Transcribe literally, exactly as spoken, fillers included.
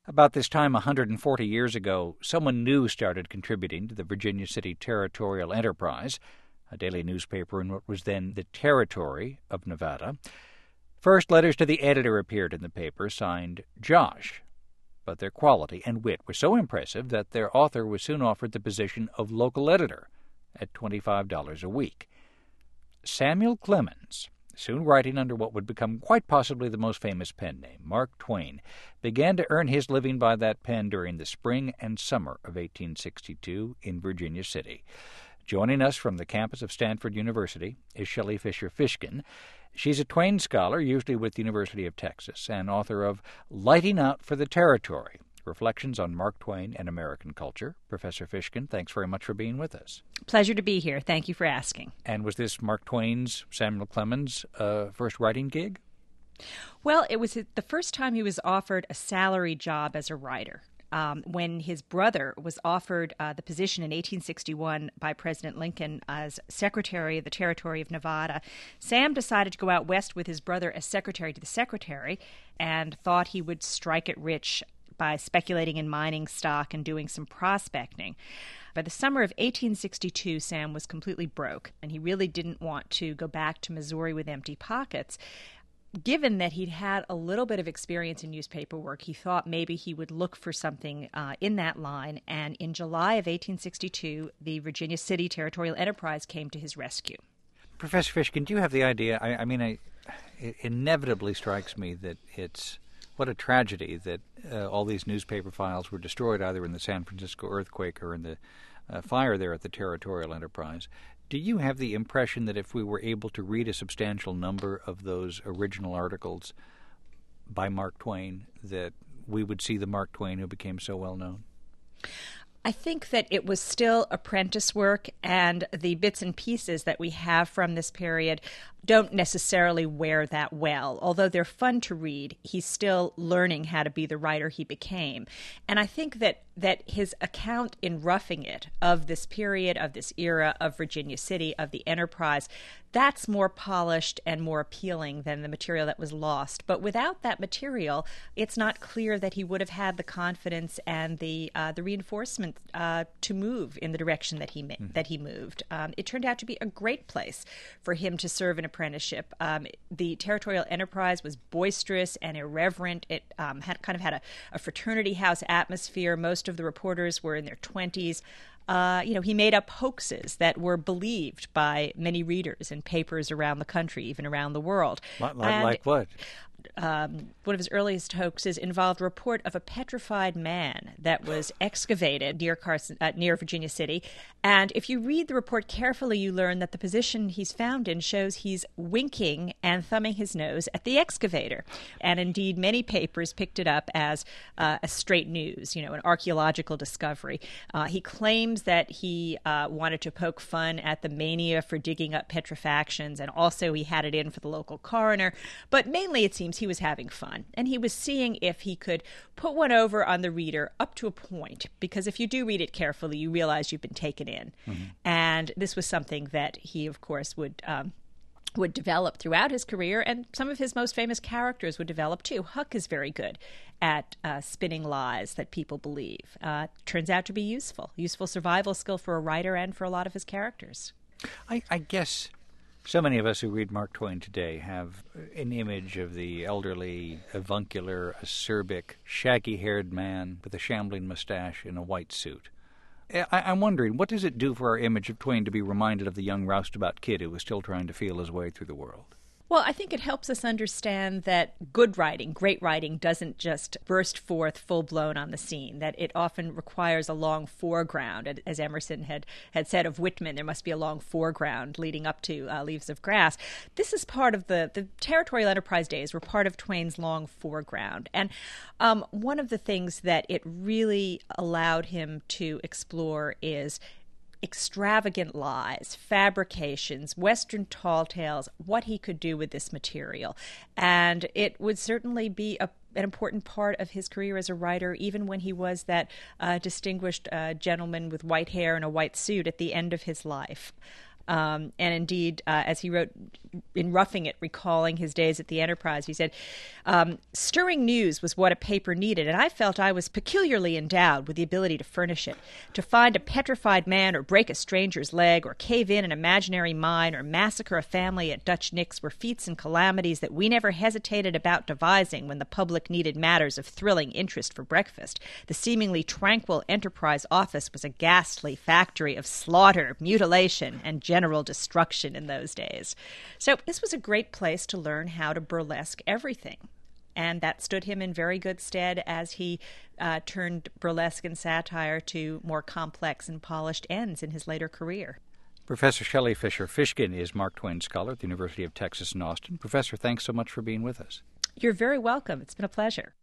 About this time, one hundred forty years ago, someone new started contributing to the Virginia City Territorial Enterprise, a daily newspaper in what was then the Territory of Nevada. First letters to the editor appeared in the paper, signed Josh, but their quality and wit were so impressive that their author was soon offered the position of local editor at twenty-five dollars a week. Samuel Clemens, soon writing under what would become quite possibly the most famous pen name, Mark Twain, began to earn his living by that pen during the spring and summer of eighteen sixty-two in Virginia City. Joining us from the campus of Stanford University is Shelley Fisher-Fishkin. She's a Twain scholar, usually with the University of Texas, and author of Lighting Out for the Territory, Reflections on Mark Twain and American Culture. Professor Fishkin, thanks very much for being with us. Pleasure to be here. Thank you for asking. And was this Mark Twain's, Samuel Clemens' uh, first writing gig? Well, it was the first time he was offered a salary job as a writer. Um, when his brother was offered uh, the position in eighteen sixty-one by President Lincoln as Secretary of the Territory of Nevada, Sam decided to go out west with his brother as secretary to the secretary and thought he would strike it rich by speculating in mining stock and doing some prospecting. By the summer of eighteen sixty-two, Sam was completely broke, and he really didn't want to go back to Missouri with empty pockets. Given that he'd had a little bit of experience in newspaper work, he thought maybe he would look for something uh, in that line, and in July of eighteen sixty-two, the Virginia City Territorial Enterprise came to his rescue. Professor Fishkin, do you have the idea? I, I mean, I, it inevitably strikes me that it's what a tragedy that uh, all these newspaper files were destroyed either in the San Francisco earthquake or in the uh, fire there at the Territorial Enterprise. Do you have the impression that if we were able to read a substantial number of those original articles by Mark Twain, that we would see the Mark Twain who became so well known? I think that it was still apprentice work, and the bits and pieces that we have from this period don't necessarily wear that well. Although they're fun to read, he's still learning how to be the writer he became. And I think that, that his account in Roughing It of this period, of this era of Virginia City, of the Enterprise, that's more polished and more appealing than the material that was lost. But without that material, it's not clear that he would have had the confidence and the uh, the reinforcement uh, to move in the direction that he ma- mm. that he moved. Um, it turned out to be a great place for him to serve an apprenticeship. Um, the Territorial Enterprise was boisterous and irreverent. It um, had kind of had a, a fraternity house atmosphere. Most of the reporters were in their twenties. Uh, you know, he made up hoaxes that were believed by many readers in papers around the country, even around the world. Like, like, like what? Um, one of his earliest hoaxes involved a report of a petrified man that was excavated near Carson, uh, near Virginia City. And if you read the report carefully, you learn that the position he's found in shows he's winking and thumbing his nose at the excavator. And indeed, many papers picked it up as uh, a straight news, you know, an archaeological discovery. Uh, he claims that he uh, wanted to poke fun at the mania for digging up petrifactions, and also he had it in for the local coroner. But mainly, it seems he was having fun, and he was seeing if he could put one over on the reader up to a point, because if you do read it carefully, you realize you've been taken in. Mm-hmm. And this was something that he, of course, would um, would develop throughout his career, and some of his most famous characters would develop too. Huck is very good at uh, spinning lies that people believe. Uh, turns out to be useful, useful survival skill for a writer and for a lot of his characters. I, I guess so many of us who read Mark Twain today have an image of the elderly, avuncular, acerbic, shaggy-haired man with a shambling mustache in a white suit. I, I'm wondering, what does it do for our image of Twain to be reminded of the young roustabout kid who was still trying to feel his way through the world? Well, I think it helps us understand that good writing, great writing, doesn't just burst forth full-blown on the scene, that it often requires a long foreground. As Emerson had, had said of Whitman, there must be a long foreground leading up to uh, Leaves of Grass. This is part of the, the Territorial Enterprise days were part of Twain's long foreground. And um, one of the things that it really allowed him to explore is extravagant lies, fabrications, Western tall tales, what he could do with this material. And it would certainly be a, an important part of his career as a writer, even when he was that uh, distinguished uh, gentleman with white hair and a white suit at the end of his life. Um, and indeed, uh, as he wrote in Roughing It, recalling his days at the Enterprise, he said, um, stirring news was what a paper needed, and I felt I was peculiarly endowed with the ability to furnish it. To find a petrified man or break a stranger's leg or cave in an imaginary mine or massacre a family at Dutch Nick's were feats and calamities that we never hesitated about devising when the public needed matters of thrilling interest for breakfast. The seemingly tranquil Enterprise office was a ghastly factory of slaughter, mutilation, and general destruction in those days. So this was a great place to learn how to burlesque everything. And that stood him in very good stead as he uh, turned burlesque and satire to more complex and polished ends in his later career. Professor Shelley Fisher Fishkin is Mark Twain Scholar at the University of Texas in Austin. Professor, thanks so much for being with us. You're very welcome. It's been a pleasure.